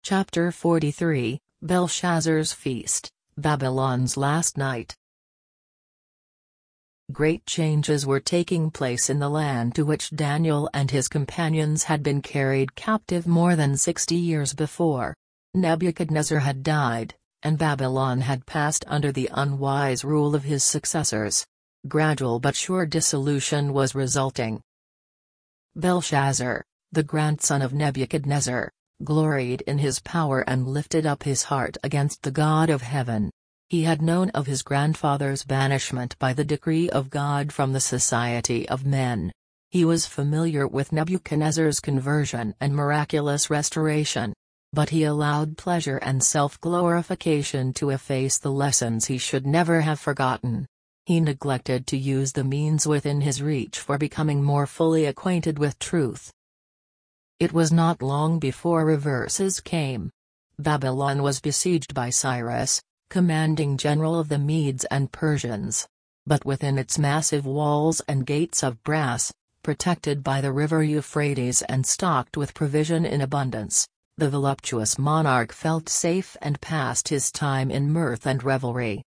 Chapter 43, Belshazzar's Feast, Babylon's Last Night. Great changes were taking place in the land to which Daniel and his companions had been carried captive more than 60 years before. Nebuchadnezzar had died, and Babylon had passed under the unwise rule of his successors. Gradual but sure dissolution was resulting. Belshazzar, the grandson of Nebuchadnezzar, gloried in his power and lifted up his heart against the God of heaven. He had known of his grandfather's banishment by the decree of God from the society of men. He was familiar with Nebuchadnezzar's conversion and miraculous restoration. But he allowed pleasure and self-glorification to efface the lessons he should never have forgotten. He neglected to use the means within his reach for becoming more fully acquainted with truth. It was not long before reverses came. Babylon was besieged by Cyrus, commanding general of the Medes and Persians. But within its massive walls and gates of brass, protected by the river Euphrates and stocked with provision in abundance, the voluptuous monarch felt safe and passed his time in mirth and revelry.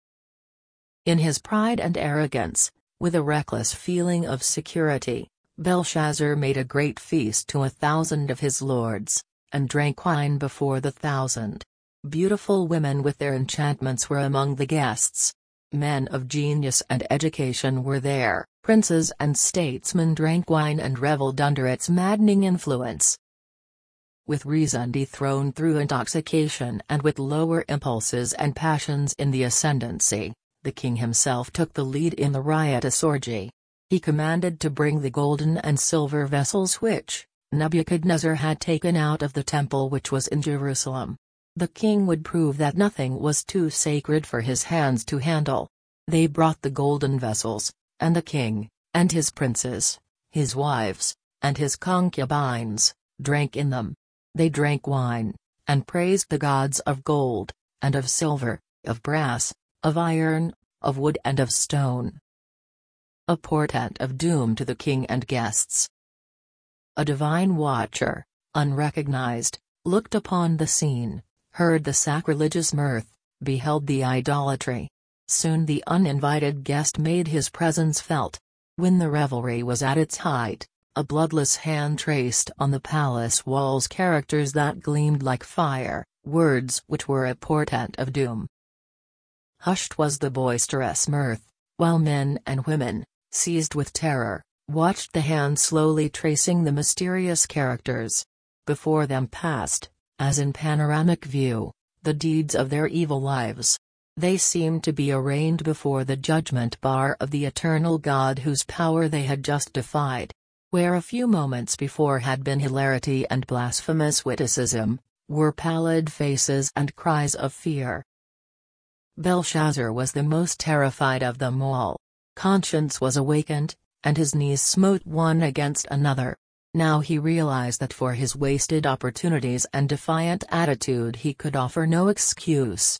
In his pride and arrogance, with a reckless feeling of security, Belshazzar made a great feast to 1,000 of his lords, and drank wine before the 1,000. Beautiful women with their enchantments were among the guests. Men of genius and education were there. Princes and statesmen drank wine and reveled under its maddening influence. With reason dethroned through intoxication and with lower impulses and passions in the ascendancy, the king himself took the lead in the riotous orgy. He commanded to bring the golden and silver vessels which Nebuchadnezzar had taken out of the temple which was in Jerusalem. The king would prove that nothing was too sacred for his hands to handle. They brought the golden vessels, and the king, and his princes, his wives, and his concubines, drank in them. They drank wine, and praised the gods of gold, and of silver, of brass, of iron, of wood and of stone. A portent of doom to the king and guests. A divine watcher, unrecognized, looked upon the scene, heard the sacrilegious mirth, beheld the idolatry. Soon the uninvited guest made his presence felt. When the revelry was at its height, a bloodless hand traced on the palace walls characters that gleamed like fire, words which were a portent of doom. Hushed was the boisterous mirth, while men and women, seized with terror, watched the hand slowly tracing the mysterious characters. Before them passed, as in panoramic view, the deeds of their evil lives. They seemed to be arraigned before the judgment bar of the eternal God whose power they had just defied. Where a few moments before had been hilarity and blasphemous witticism, were pallid faces and cries of fear. Belshazzar was the most terrified of them all. Conscience was awakened, and his knees smote one against another. Now he realized that for his wasted opportunities and defiant attitude he could offer no excuse.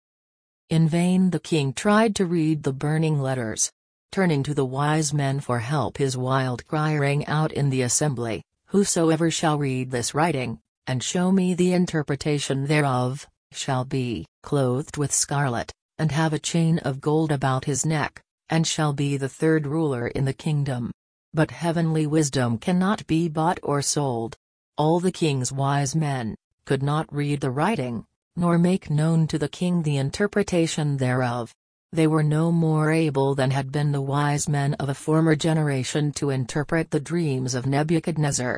In vain the king tried to read the burning letters. Turning to the wise men for help, his wild cry rang out in the assembly, "Whosoever shall read this writing, and show me the interpretation thereof, shall be clothed with scarlet, and have a chain of gold about his neck, and shall be the third ruler in the kingdom. But heavenly wisdom cannot be bought or sold." All the king's wise men could not read the writing, nor make known to the king the interpretation thereof. They were no more able than had been the wise men of a former generation to interpret the dreams of Nebuchadnezzar.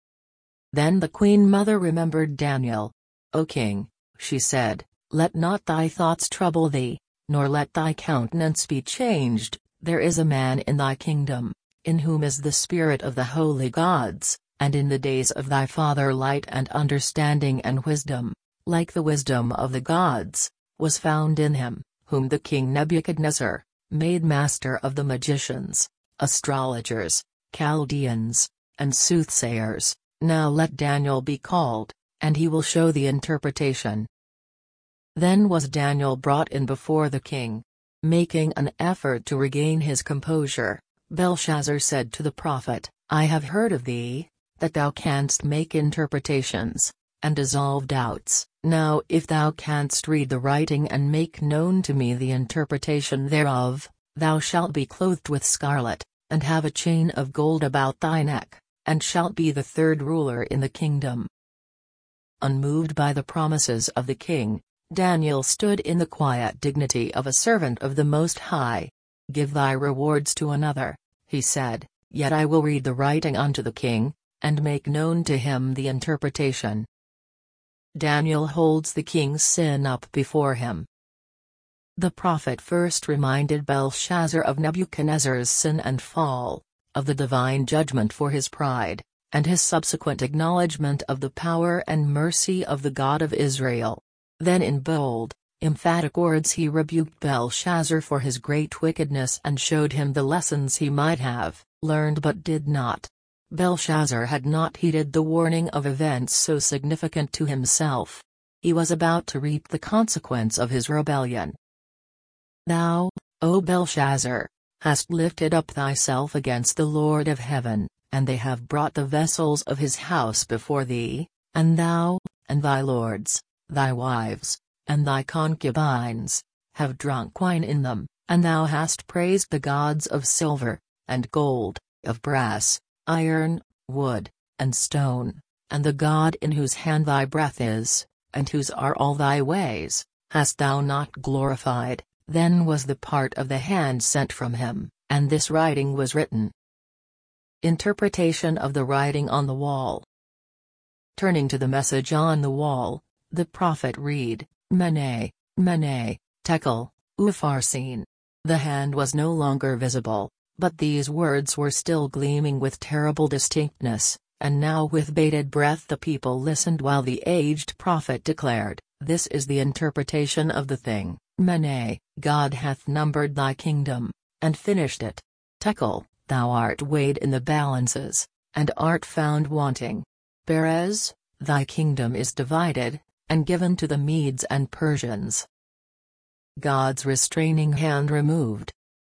Then the queen mother remembered Daniel. "O king," she said, "let not thy thoughts trouble thee, nor let thy countenance be changed. There is a man in thy kingdom, in whom is the spirit of the holy gods, and in the days of thy father light and understanding and wisdom, like the wisdom of the gods, was found in him, whom the king Nebuchadnezzar made master of the magicians, astrologers, Chaldeans, and soothsayers. Now let Daniel be called, and he will show the interpretation." Then was Daniel brought in before the king. Making an effort to regain his composure, Belshazzar said to the prophet, "I have heard of thee, that thou canst make interpretations, and dissolve doubts. Now if thou canst read the writing and make known to me the interpretation thereof, thou shalt be clothed with scarlet, and have a chain of gold about thy neck, and shalt be the third ruler in the kingdom." Unmoved by the promises of the king, Daniel stood in the quiet dignity of a servant of the Most High. "Give thy rewards to another," he said, "yet I will read the writing unto the king, and make known to him the interpretation." Daniel holds the king's sin up before him. The prophet first reminded Belshazzar of Nebuchadnezzar's sin and fall, of the divine judgment for his pride, and his subsequent acknowledgement of the power and mercy of the God of Israel. Then in bold, emphatic words he rebuked Belshazzar for his great wickedness and showed him the lessons he might have learned but did not. Belshazzar had not heeded the warning of events so significant to himself. He was about to reap the consequence of his rebellion. "Thou, O Belshazzar, hast lifted up thyself against the Lord of heaven, and they have brought the vessels of his house before thee, and thou, and thy lords, thy wives, and thy concubines, have drunk wine in them, and thou hast praised the gods of silver, and gold, of brass, iron, wood, and stone, and the God in whose hand thy breath is, and whose are all thy ways, hast thou not glorified." Then was the part of the hand sent from him, and this writing was written. Interpretation of the writing on the wall. Turning to the message on the wall, the prophet read, "Mene, Mene, Tekel, Upharsin." The hand was no longer visible, but these words were still gleaming with terrible distinctness, and now with bated breath the people listened while the aged prophet declared, "This is the interpretation of the thing. Mene, God hath numbered thy kingdom, and finished it. Tekel, thou art weighed in the balances, and art found wanting. Peres, thy kingdom is divided, and given to the Medes and Persians." God's restraining hand removed.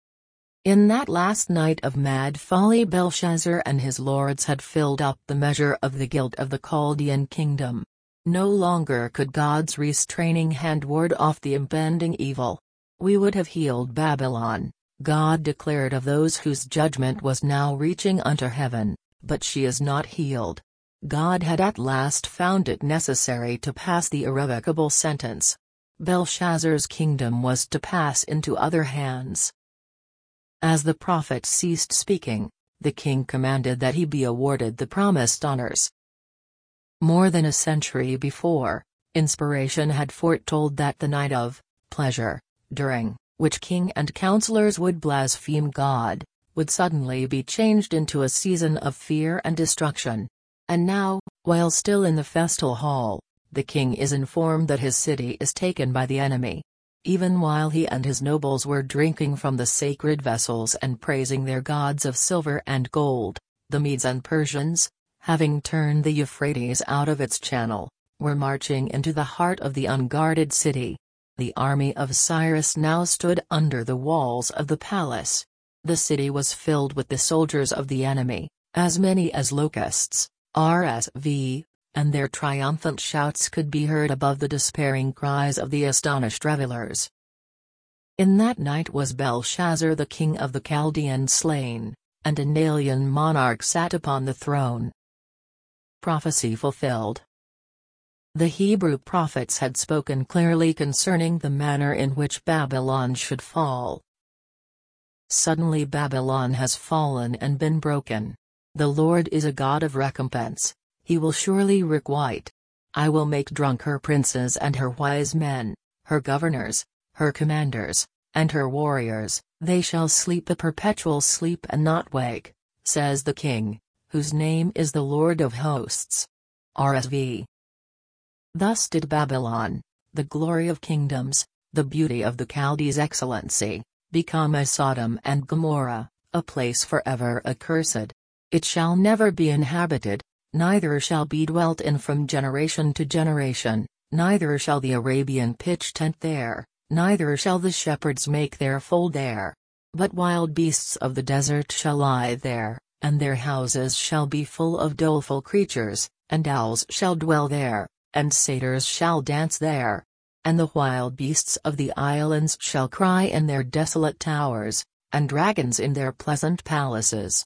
In that last night of mad folly Belshazzar and his lords had filled up the measure of the guilt of the Chaldean kingdom. No longer could God's restraining hand ward off the impending evil. "We would have healed Babylon," God declared of those whose judgment was now reaching unto heaven, "but she is not healed." God had at last found it necessary to pass the irrevocable sentence. Belshazzar's kingdom was to pass into other hands. As the prophet ceased speaking, the king commanded that he be awarded the promised honors. More than a century before, inspiration had foretold that the night of pleasure, during which king and counselors would blaspheme God, would suddenly be changed into a season of fear and destruction. And now, while still in the festal hall, the king is informed that his city is taken by the enemy. Even while he and his nobles were drinking from the sacred vessels and praising their gods of silver and gold, the Medes and Persians, having turned the Euphrates out of its channel, were marching into the heart of the unguarded city. The army of Cyrus now stood under the walls of the palace. The city was filled with the soldiers of the enemy, as many as locusts, RSV, and their triumphant shouts could be heard above the despairing cries of the astonished revelers. In that night was Belshazzar the king of the Chaldeans slain, and an alien monarch sat upon the throne. Prophecy fulfilled. The Hebrew prophets had spoken clearly concerning the manner in which Babylon should fall. Suddenly Babylon has fallen and been broken. The Lord is a God of recompense. He will surely requite. "I will make drunk her princes and her wise men, her governors, her commanders, and her warriors. They shall sleep a perpetual sleep and not wake, says the King, whose name is the Lord of hosts." RSV. Thus did Babylon, the glory of kingdoms, the beauty of the Chaldees' excellency, become a Sodom and Gomorrah, a place forever accursed. It shall never be inhabited, neither shall be dwelt in from generation to generation, neither shall the Arabian pitch tent there, neither shall the shepherds make their fold there. But wild beasts of the desert shall lie there, and their houses shall be full of doleful creatures, and owls shall dwell there, and satyrs shall dance there. And the wild beasts of the islands shall cry in their desolate towers, and dragons in their pleasant palaces.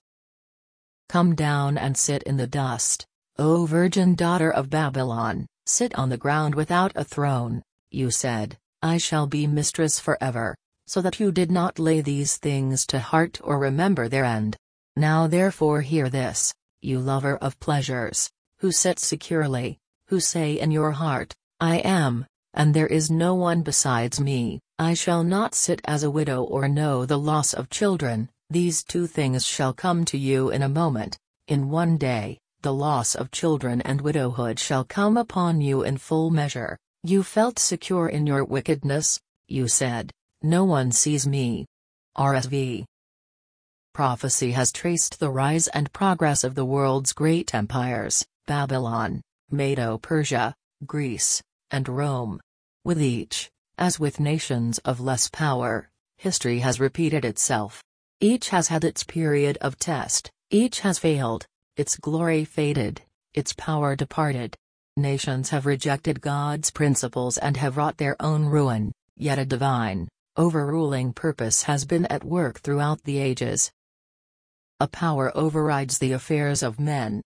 Come down and sit in the dust, O virgin daughter of Babylon, sit on the ground without a throne. You said, I shall be mistress forever, so that you did not lay these things to heart or remember their end. Now therefore hear this, you lover of pleasures, who sit securely, who say in your heart, I am, and there is no one besides me. I shall not sit as a widow or know the loss of children. These two things shall come to you in a moment, in one day, the loss of children and widowhood shall come upon you in full measure. You felt secure in your wickedness, you said, no one sees me. RSV. Prophecy has traced the rise and progress of the world's great empires, Babylon, Medo-Persia, Greece, and Rome. With each, as with nations of less power, history has repeated itself. Each has had its period of test, each has failed, its glory faded, its power departed. Nations have rejected God's principles and have wrought their own ruin, yet a divine, overruling purpose has been at work throughout the ages. A power overrides the affairs of men.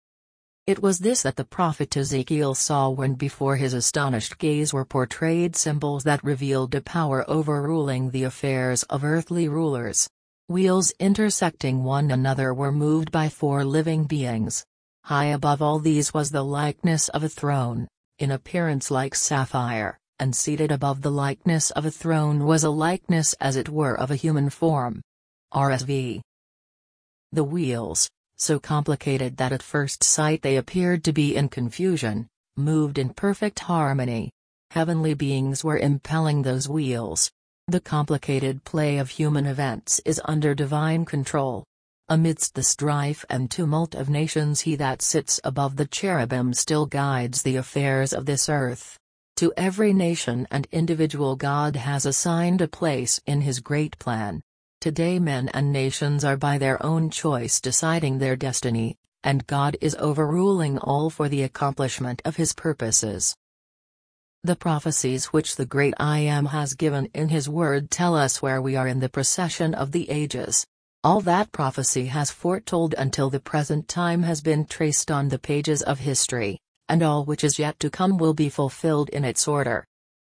It was this that the prophet Ezekiel saw when before his astonished gaze were portrayed symbols that revealed a power overruling the affairs of earthly rulers. Wheels intersecting one another were moved by four living beings. High above all these was the likeness of a throne, in appearance like sapphire, and seated above the likeness of a throne was a likeness as it were of a human form. RSV. The wheels, so complicated that at first sight they appeared to be in confusion, moved in perfect harmony. Heavenly beings were impelling those wheels. The complicated play of human events is under divine control. Amidst the strife and tumult of nations, he that sits above the cherubim still guides the affairs of this earth. To every nation and individual God has assigned a place in his great plan. Today men and nations are by their own choice deciding their destiny, and God is overruling all for the accomplishment of his purposes. The prophecies which the great I Am has given in his word tell us where we are in the procession of the ages. All that prophecy has foretold until the present time has been traced on the pages of history, and all which is yet to come will be fulfilled in its order.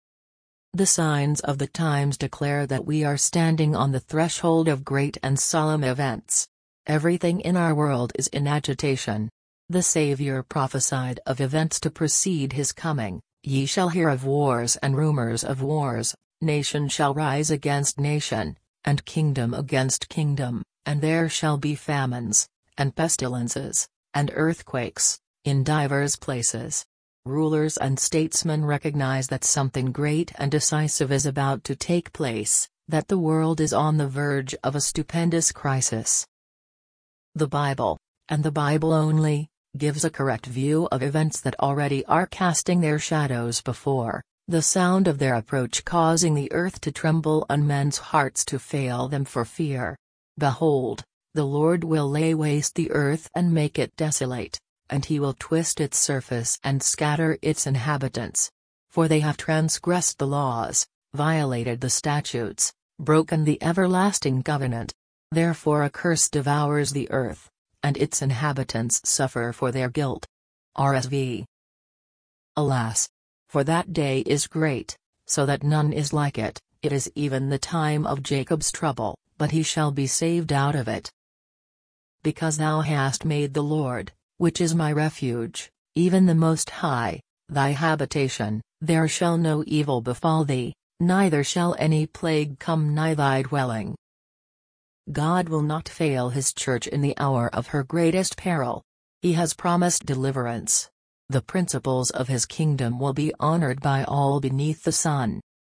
The signs of the times declare that we are standing on the threshold of great and solemn events. Everything in our world is in agitation. The Savior prophesied of events to precede his coming. Ye shall hear of wars and rumors of wars, nation shall rise against nation, and kingdom against kingdom, and there shall be famines, and pestilences, and earthquakes, in divers places. Rulers and statesmen recognize that something great and decisive is about to take place, that the world is on the verge of a stupendous crisis. The Bible, and the Bible only, gives a correct view of events that already are casting their shadows before, the sound of their approach causing the earth to tremble and men's hearts to fail them for fear. Behold, the Lord will lay waste the earth and make it desolate, and he will twist its surface and scatter its inhabitants. For they have transgressed the laws, violated the statutes, broken the everlasting covenant. Therefore a curse devours the earth, and its inhabitants suffer for their guilt. RSV. Alas! For that day is great, so that none is like it. It is even the time of Jacob's trouble, but he shall be saved out of it. Because thou hast made the Lord, which is my refuge, even the Most High, thy habitation, there shall no evil befall thee, neither shall any plague come nigh thy dwelling. God will not fail his church in the hour of her greatest peril. He has promised deliverance. The principles of his kingdom will be honored by all beneath the sun.